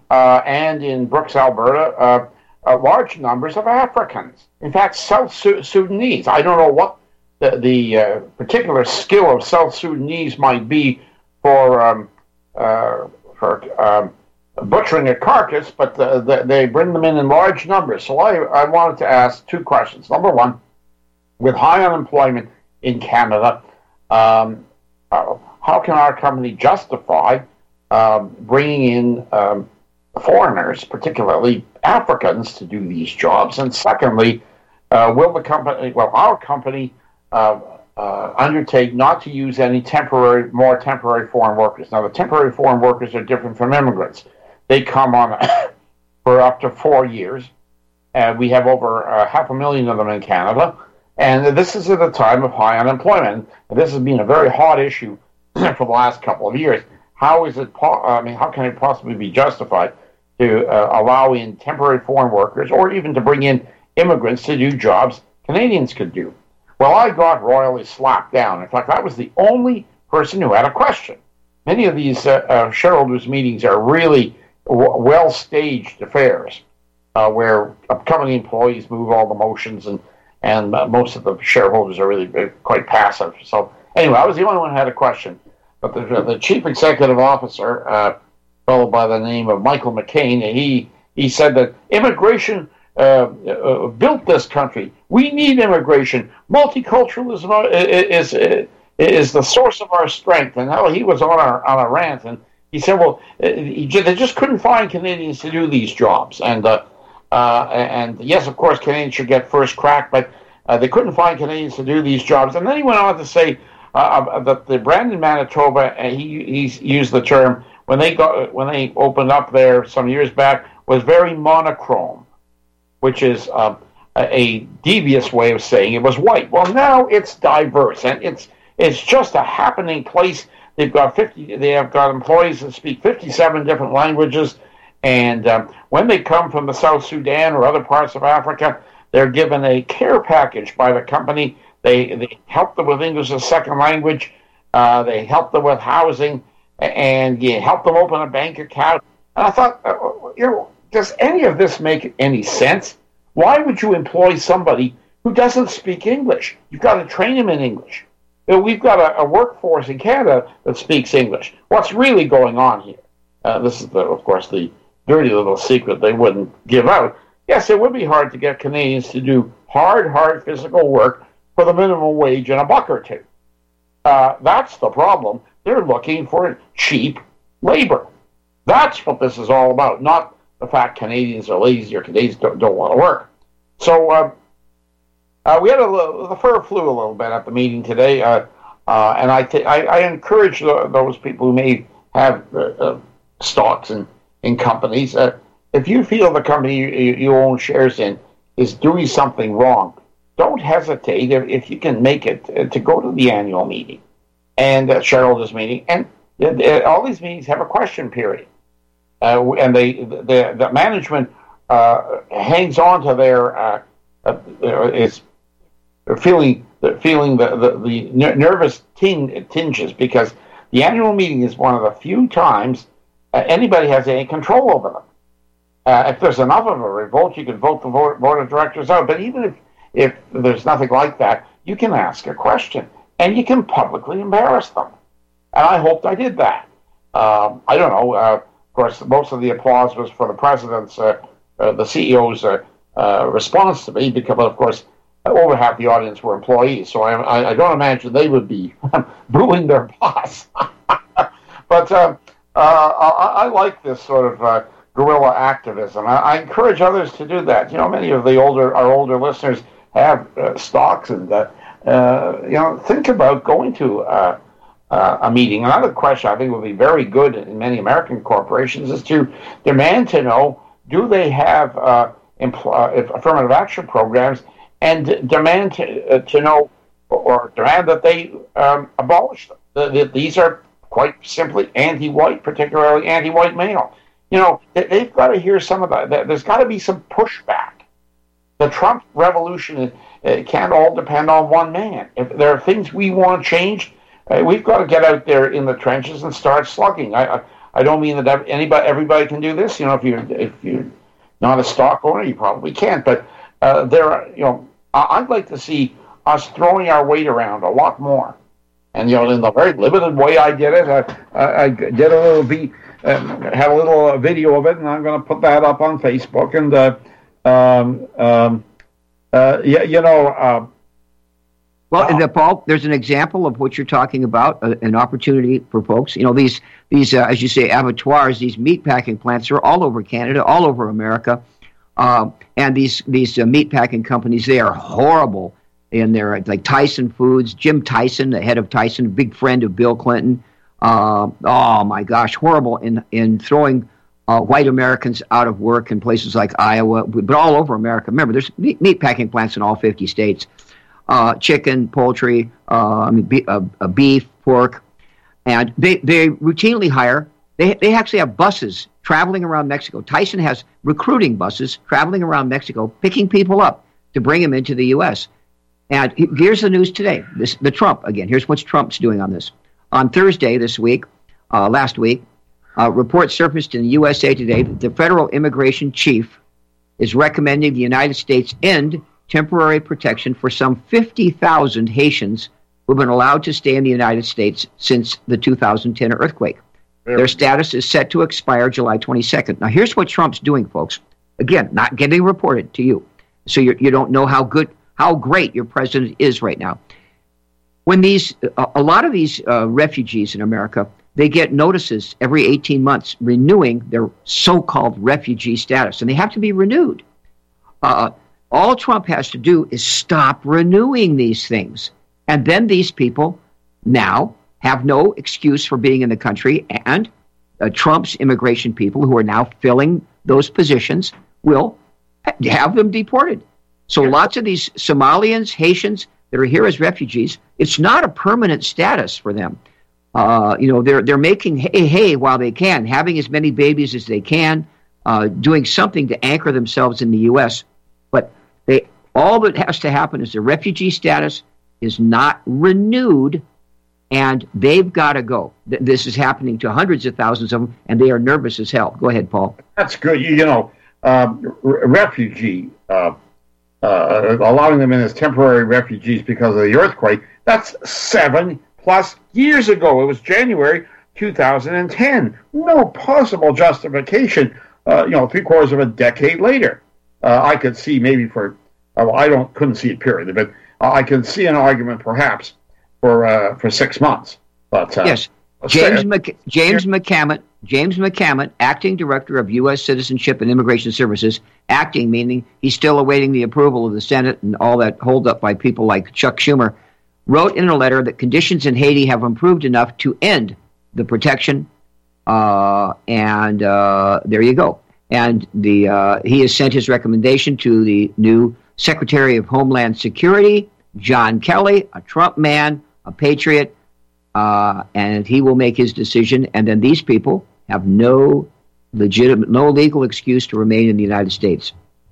uh, and in Brooks, Alberta, uh, uh, large numbers of Africans. In fact, South Su- Sudanese. I don't know what the, the uh, particular skill of South Sudanese might be for um, uh, for um, butchering a carcass, but the, the, they bring them in in large numbers. So I, I wanted to ask two questions. Number one, with high unemployment in Canada, um, uh, how can our company justify um, bringing in um, foreigners, particularly Africans, to do these jobs? And secondly, uh, will the company, well, our company, uh, uh, undertake not to use any temporary, more temporary foreign workers? Now, the temporary foreign workers are different from immigrants. They come on for up to four years, and we have over uh, half a million of them in Canada. And this is at a time of high unemployment. And this has been a very hot issue for the last couple of years. How is it? Po- I mean, how can it possibly be justified to uh, allow in temporary foreign workers, or even to bring in immigrants to do jobs Canadians could do? Well, I got royally slapped down. In fact, I was the only person who had a question. Many of these uh, uh, shareholders' meetings are really w- well-staged affairs, uh, where company employees move all the motions, and and uh, most of the shareholders are really uh, quite passive. So anyway, I was the only one who had a question. But the, the chief executive officer, uh, a fellow by the name of Michael McCain, he he said that immigration uh, uh, built this country. We need immigration. Multiculturalism is is, is the source of our strength. And how he was on a on a rant, and he said, well, he, they just couldn't find Canadians to do these jobs. And uh, uh, and yes, of course, Canadians should get first crack, but uh, they couldn't find Canadians to do these jobs. And then he went on to say uh, that the Brandon, Manitoba, and he he used the term when they got when they opened up there some years back, was very monochrome, which is uh, a devious way of saying it was white. Well, now it's diverse, and it's it's just a happening place. They've got fifty. They have got employees that speak fifty-seven different languages, and um, when they come from the South Sudan or other parts of Africa, they're given a care package by the company. They they help them with English as a second language. Uh, they help them with housing, and you help them open a bank account. And I thought, uh, you know, does any of this make any sense? Why would you employ somebody who doesn't speak English? You've got to train him in English. You know, we've got a, a workforce in Canada that speaks English. What's really going on here? Uh, this is, the, of course, the dirty little secret they wouldn't give out. Yes, it would be hard to get Canadians to do hard, hard physical work for the minimum wage and a buck or two. Uh, that's the problem. They're looking for cheap labor. That's what this is all about, not the fact Canadians are lazy or Canadians don't, don't want to work. So uh, uh, we had a little, the fur flew a little bit at the meeting today, uh, uh, and I, th- I, I encourage the, those people who may have uh, uh, stocks in, in companies, uh, if you feel the company you, you own shares in is doing something wrong, don't hesitate, if, if you can make it, uh, to go to the annual meeting and uh, shareholders meeting, and uh, all these meetings have a question period. Uh, and they, the, the management uh, hangs on to their uh, uh, is feeling feeling the the, the nervous ting, tinges, because the annual meeting is one of the few times uh, anybody has any control over them. Uh, if there's enough of a revolt, you can vote the board, board of directors out. But even if if there's nothing like that, you can ask a question and you can publicly embarrass them. And I hoped I did that. Um, I don't know. Uh, Of course, most of the applause was for the president's, uh, uh, the C E O's uh, uh, response to me, because, of course, over half the audience were employees, so I, I, I don't imagine they would be booing their boss. But uh, uh, I, I like this sort of uh, guerrilla activism. I, I encourage others to do that. You know, many of the older our older listeners have uh, stocks, and uh, uh, you know, think about going to Uh, Uh, a meeting. Another question I think would be very good in many American corporations is to demand to know, do they have uh, empl- uh, affirmative action programs, and d- demand to, uh, to know, or demand that they um, abolish them. The, the, these are quite simply anti-white, particularly anti-white male. You know, they, they've got to hear some of that. There's got to be some pushback. The Trump revolution uh, can't all depend on one man. If there are things we want changed, Uh, we've got to get out there in the trenches and start slugging. I, I, I don't mean that anybody, everybody can do this. You know, if you if you're not a stock owner, you probably can't. But uh, there, are, you know, I'd like to see us throwing our weight around a lot more. And you know, in the very limited way I did it, I, I, I did a little v, um, had a little uh, video of it, and I'm going to put that up on Facebook. And uh, um, um, uh, yeah, you know. Uh, Well, and the, Paul, there's an example of what you're talking about, uh, an opportunity for folks. You know, these, these uh, as you say, abattoirs, these meat packing plants are all over Canada, all over America. Uh, and these, these uh, meat packing companies, they are horrible in their, like Tyson Foods, Jim Tyson, the head of Tyson, a big friend of Bill Clinton. Uh, oh, my gosh, horrible in, in throwing uh, white Americans out of work in places like Iowa, but all over America. Remember, there's meat, meat packing plants in all fifty states. Uh, chicken, poultry, uh, I mean, be, uh, uh, beef, pork, and they, they routinely hire. They they actually have buses traveling around Mexico. Tyson has recruiting buses traveling around Mexico, picking people up to bring them into the U S. And here's the news today. This the Trump again. Here's what Trump's doing on this. On Thursday this week, uh, last week, a report surfaced in the U S A Today that the federal immigration chief is recommending the United States end temporary protection for some fifty thousand Haitians who have been allowed to stay in the United States since the two thousand ten earthquake. Really? Their status is set to expire July twenty-second. Now, here's what Trump's doing, folks. Again, not getting reported to you, so you're, you don't know how good, how great your president is right now. When these, a, a lot of these uh, refugees in America, they get notices every eighteen months renewing their so-called refugee status, and they have to be renewed. Uh, All Trump has to do is stop renewing these things. And then these people now have no excuse for being in the country, and uh, Trump's immigration people who are now filling those positions will have them deported. So lots of these Somalians, Haitians that are here as refugees, it's not a permanent status for them. Uh, you know, they're they're making hay hay while they can, having as many babies as they can, uh, doing something to anchor themselves in the U S. But they all that has to happen is the refugee status is not renewed, and they've got to go. Th- this is happening to hundreds of thousands of them, and they are nervous as hell. Go ahead, Paul. That's good. You, you know, um, r- refugee, uh, uh, allowing them in as temporary refugees because of the earthquake, that's seven plus years ago. It was January two thousand ten. No possible justification, uh, you know, three quarters of a decade later. Uh, I could see maybe for, uh, well, I don't couldn't see it period, but uh, I can see an argument perhaps for uh, for six months. But uh, yes, James Mc, James McCammon, James McCammon, acting director of U S Citizenship and Immigration Services, acting meaning he's still awaiting the approval of the Senate and all that hold up by people like Chuck Schumer, wrote in a letter that conditions in Haiti have improved enough to end the protection, uh, and uh, there you go. And the uh, he has sent his recommendation to the new Secretary of Homeland Security, John Kelly, a Trump man, a patriot, uh, and he will make his decision. And then these people have no legitimate, no legal excuse to remain in the United States.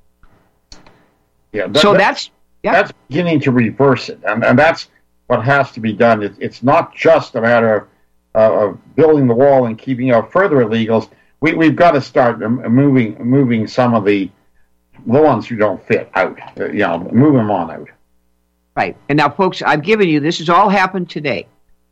Yeah. That, so that, that's yeah. that's beginning to reverse it, and and that's what has to be done. It, it's not just a matter of, uh, of building the wall and keeping out further illegals. We, we've got to start moving moving some of the the ones who don't fit out. Uh, you know, move them on out. Right. And now, folks, I've given you, this has all happened today.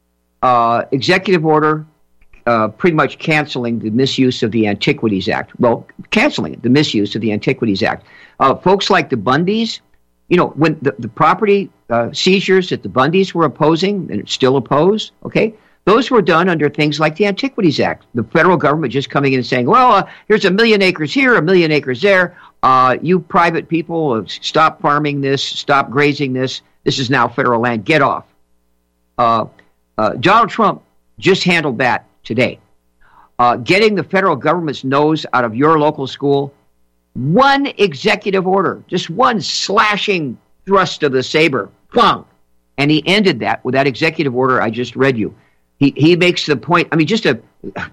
Uh, executive order uh, pretty much canceling the misuse of the Antiquities Act. Well, canceling it, the misuse of the Antiquities Act. Uh, folks like the Bundys, you know, when the, the property uh, seizures that the Bundys were opposing and still oppose, okay, those were done under things like the Antiquities Act. The federal government just coming in and saying, well, uh, here's a million acres here, a million acres there. Uh, you private people, uh, stop farming this, stop grazing this. This is now federal land. Get off. Uh, uh, Donald Trump just handled that today. Uh, getting the federal government's nose out of your local school. One executive order, just one slashing thrust of the saber. Plunk. And he ended that with that executive order I just read you. He he makes the point, I mean, just a,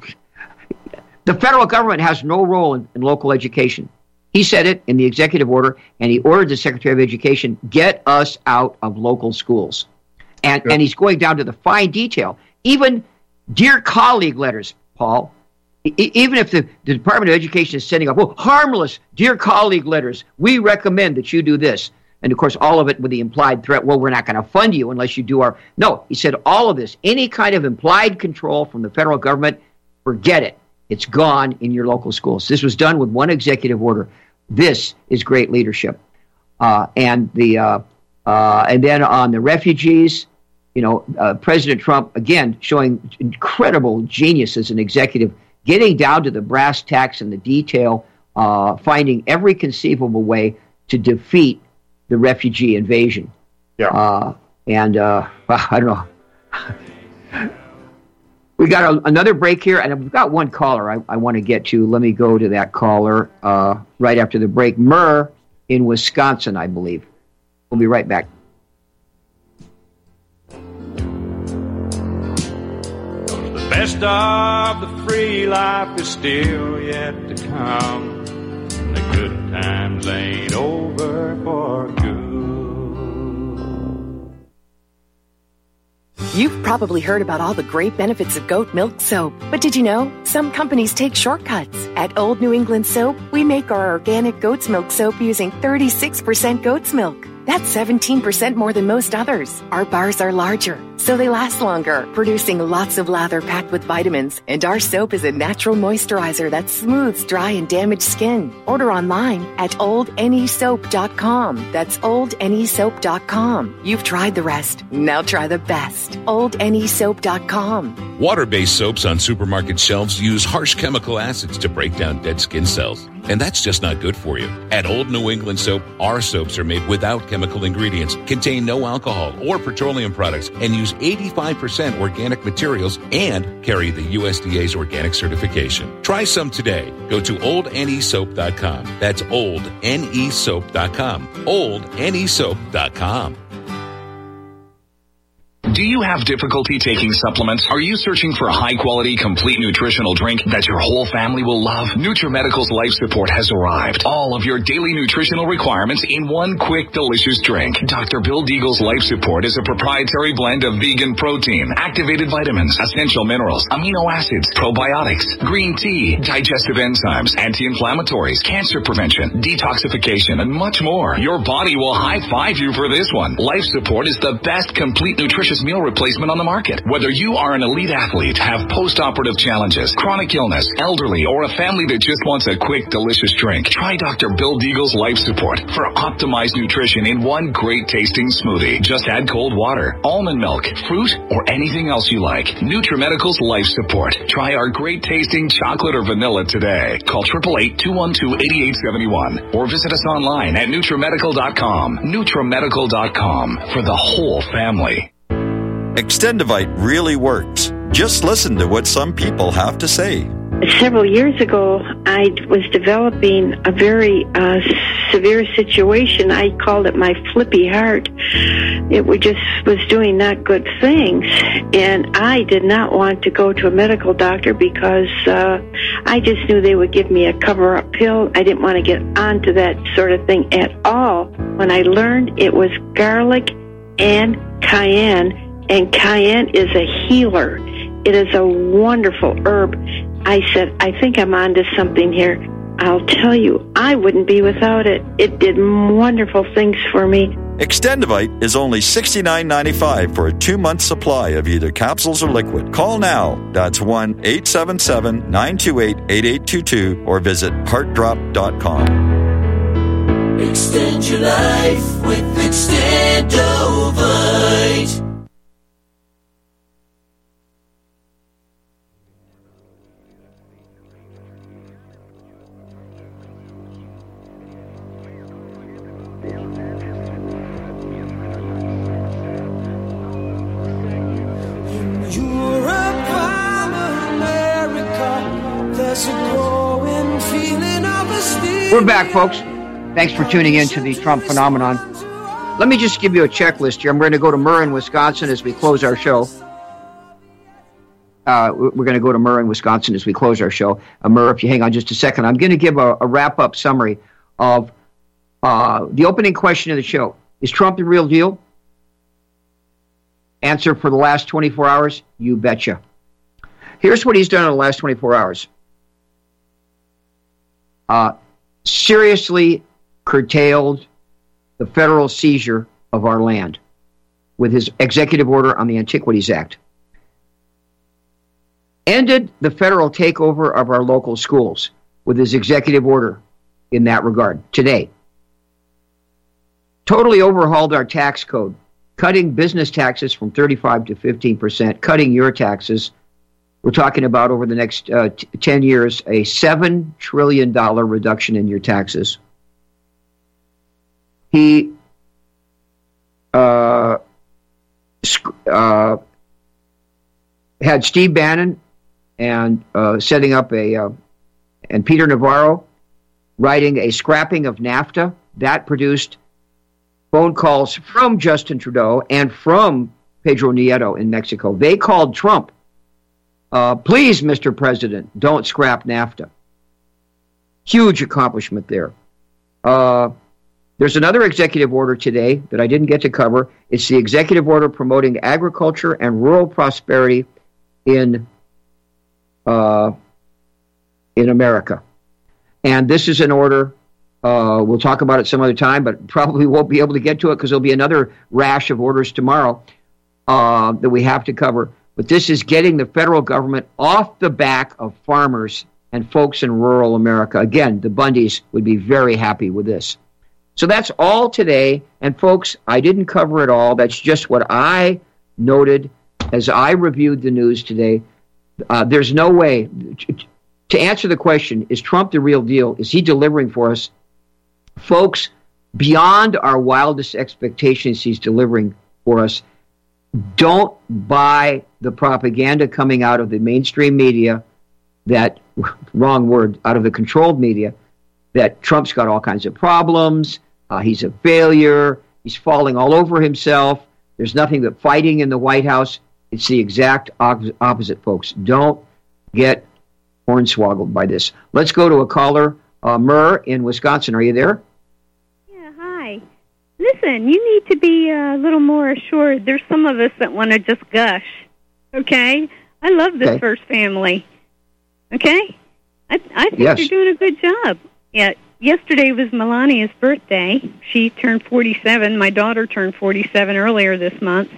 the federal government has no role in, in local education. He said it in the executive order, and he ordered the Secretary of Education, get us out of local schools. And, and he's going down to the fine detail. Even dear colleague letters, Paul, e- even if the, the Department of Education is sending up, well, harmless, dear colleague letters, we recommend that you do this. And, of course, all of it with the implied threat, well, we're not going to fund you unless you do our... No, he said all of this, any kind of implied control from the federal government, forget it. It's gone in your local schools. This was done with one executive order. This is great leadership. Uh, and the uh, uh, and then on the refugees, you know, uh, President Trump, again, showing incredible genius as an executive, getting down to the brass tacks and the detail, uh, finding every conceivable way to defeat the refugee invasion. Yeah. Uh, and uh, well, I don't know. We got a, another break here, and we've got one caller I, I want to get to. Let me go to that caller uh, right after the break. Murr in Wisconsin, I believe. We'll be right back. The best of the free life is still yet to come. The good times ain't over for good. You've probably heard about all the great benefits of goat milk soap, but did you know some companies take shortcuts? At Old New England Soap, we make our organic goat's milk soap using thirty-six percent goat's milk. That's seventeen percent more than most others. Our bars are larger, so they last longer, producing lots of lather packed with vitamins. And our soap is a natural moisturizer that smooths dry and damaged skin. Order online at old ne soap dot com. That's old ne soap dot com. You've tried the rest. Now try the best. old ne soap dot com. Water-based soaps on supermarket shelves use harsh chemical acids to break down dead skin cells. And that's just not good for you. At Old New England Soap, our soaps are made without chemical ingredients, contain no alcohol or petroleum products, and use eighty-five percent organic materials and carry the U S D A's organic certification. Try some today. Go to old ne soap dot com. That's old ne soap dot com. old ne soap dot com. Do you have difficulty taking supplements? Are you searching for a high-quality, complete nutritional drink that your whole family will love? NutriMedical's Life Support has arrived. All of your daily nutritional requirements in one quick, delicious drink. Doctor Bill Deagle's Life Support is a proprietary blend of vegan protein, activated vitamins, essential minerals, amino acids, probiotics, green tea, digestive enzymes, anti-inflammatories, cancer prevention, detoxification, and much more. Your body will high-five you for this one. Life Support is the best complete nutritious meal replacement on the market. Whether you are an elite athlete, have post-operative challenges, chronic illness, elderly, or a family that just wants a quick, delicious drink, try Doctor Bill Deagle's Life Support for optimized nutrition in one great-tasting smoothie. Just add cold water, almond milk, fruit, or anything else you like. NutriMedical's Life Support. Try our great-tasting chocolate or vanilla today. Call eight eight eight, two one two, eight eight seven one or visit us online at NutriMedical dot com. NutriMedical dot com for the whole family. Extendivite really works. Just listen to what some people have to say. Several years ago, I was developing a very uh, severe situation. I called it my flippy heart. It was just was doing not good things, and I did not want to go to a medical doctor because uh, I just knew they would give me a cover-up pill. I didn't want to get onto that sort of thing at all. When I learned it was garlic and cayenne, and cayenne is a healer. It is a wonderful herb. I said, I think I'm onto something here. I'll tell you, I wouldn't be without it. It did wonderful things for me. Extendivite is only sixty-nine ninety-five for a two-month supply of either capsules or liquid. Call now. That's one eight seven seven, nine two eight, eight eight two two or visit heart drop dot com. Extend your life with Extendovite. We're back, folks. Thanks for tuning in to the Trump Phenomenon. Let me just give you a checklist here. I'm going to go to Murr in Wisconsin as we close our show. Uh, we're going to go to Murr in Wisconsin as we close our show. Uh, Murr, if you hang on just a second, I'm going to give a, a wrap-up summary of uh, the opening question of the show. Is Trump the real deal? Answer for the last twenty-four hours, you betcha. Here's what he's done in the last twenty-four hours. uh, seriously curtailed the federal seizure of our land with his executive order on the Antiquities Act. Ended the federal takeover of our local schools with his executive order in that regard today. Totally overhauled our tax code, cutting business taxes from thirty-five to fifteen percent, cutting your taxes. We're talking about over the next uh, t- ten years, a seven trillion dollars reduction in your taxes. He uh, uh, had Steve Bannon and uh, setting up a, uh, and Peter Navarro writing a scrapping of NAFTA. That produced phone calls from Justin Trudeau and from Pedro Nieto in Mexico. They called Trump, uh, please, Mister President, don't scrap NAFTA. Huge accomplishment there. Uh, there's another executive order today that I didn't get to cover. It's the executive order promoting agriculture and rural prosperity in uh, in America. And this is an order, uh, we'll talk about it some other time, but probably won't be able to get to it because there'll be another rash of orders tomorrow uh, that we have to cover. But this is getting the federal government off the back of farmers and folks in rural America. Again, the Bundys would be very happy with this. So that's all today. And folks, I didn't cover it all. That's just what I noted as I reviewed the news today. Uh, there's no way. To answer the question, is Trump the real deal? Is he delivering for us? Folks, beyond our wildest expectations, he's delivering for us. Don't buy the propaganda coming out of the mainstream media, that, wrong word, out of the controlled media, that Trump's got all kinds of problems, uh, he's a failure, he's falling all over himself, there's nothing but fighting in the White House. It's the exact opposite, folks. Don't get hornswoggled by this. Let's go to a caller, uh, Murr in Wisconsin. Are you there? Yeah, hi. Listen, you need to be a little more assured. There's some of us that want to just gush, okay? I love this Okay. first family, okay? I, I think Yes. you're doing a good job. Yeah, yesterday was Melania's birthday. She turned forty-seven. My daughter turned forty-seven earlier this month.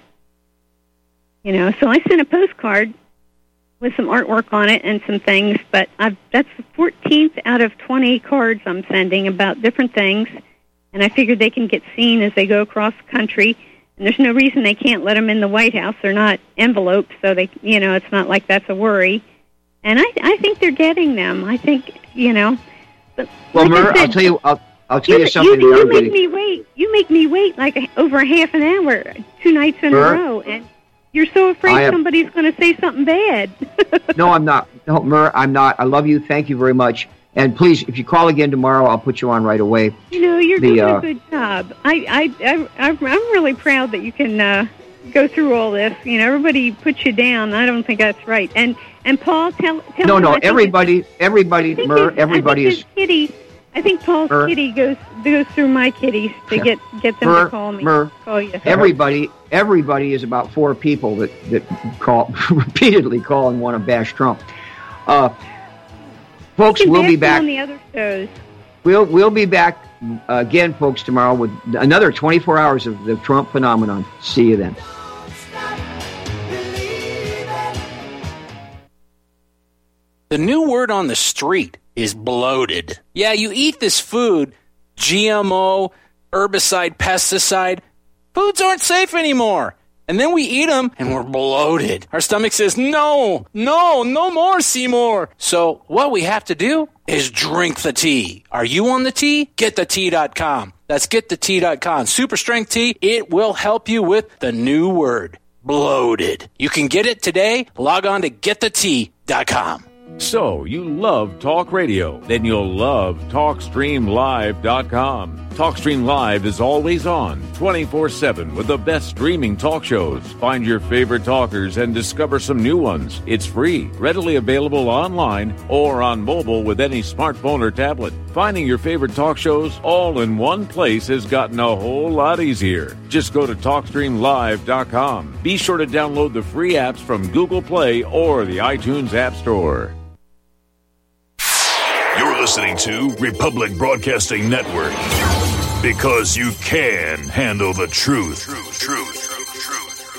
You know, so I sent a postcard with some artwork on it and some things, but I've, that's the fourteenth out of twenty cards I'm sending about different things, and I figured they can get seen as they go across the country, and there's no reason they can't let them in the White House. They're not envelopes, so they, you know, it's not like that's a worry. And I, I think they're getting them. I think, you know. But Well, like I Murr, said, I'll tell you, I'll, I'll tell you, you, something. You, that you I'm make getting- me wait. You make me wait like a, over a half an hour, two nights in Murr? a row, and you're so afraid I am- somebody's going to say something bad. No, I'm not. No, Murr, I'm not. I love you. Thank you very much. And please, if you call again tomorrow, I'll put you on right away. You know, you're The, doing uh, a good job. I, I, I, I'm I'm really proud that you can uh, go through all this. You know, everybody puts you down. I don't think that's right. And and Paul, tell tell No, him no, I think everybody, everybody, I think Murr, his- everybody I is. think his kitty. I think Paul's Murr. kitty goes goes through my kitties to get get them Murr, to call me. Murr, Call you. Everybody, everybody is about four people that that call repeatedly call and want to bash Trump. Uh, folks, You can we'll be bash back. him on the other shows. We'll we'll be back uh, again, folks, tomorrow with another twenty-four hours of the Trump phenomenon. See you then. The new word on the street is bloated. Yeah, you eat this food, G M O, herbicide, pesticide. Foods aren't safe anymore. And then we eat them and we're bloated. Our stomach says, no, no, no more, Seymour. So what we have to do is drink the tea. Are you on the tea? get the tea dot com. That's get the tea dot com. Super strength tea. It will help you with the new word, bloated. You can get it today. Log on to get the tea dot com. So, you love talk radio? Then you'll love talk stream live dot com. TalkStream Live is always on, twenty-four seven, with the best streaming talk shows. Find your favorite talkers and discover some new ones. It's free, readily available online or on mobile with any smartphone or tablet. Finding your favorite talk shows all in one place has gotten a whole lot easier. Just go to talk stream live dot com. Be sure to download the free apps from Google Play or the iTunes App Store. You're listening to Republic Broadcasting Network. Because you can handle the truth. Truth, truth.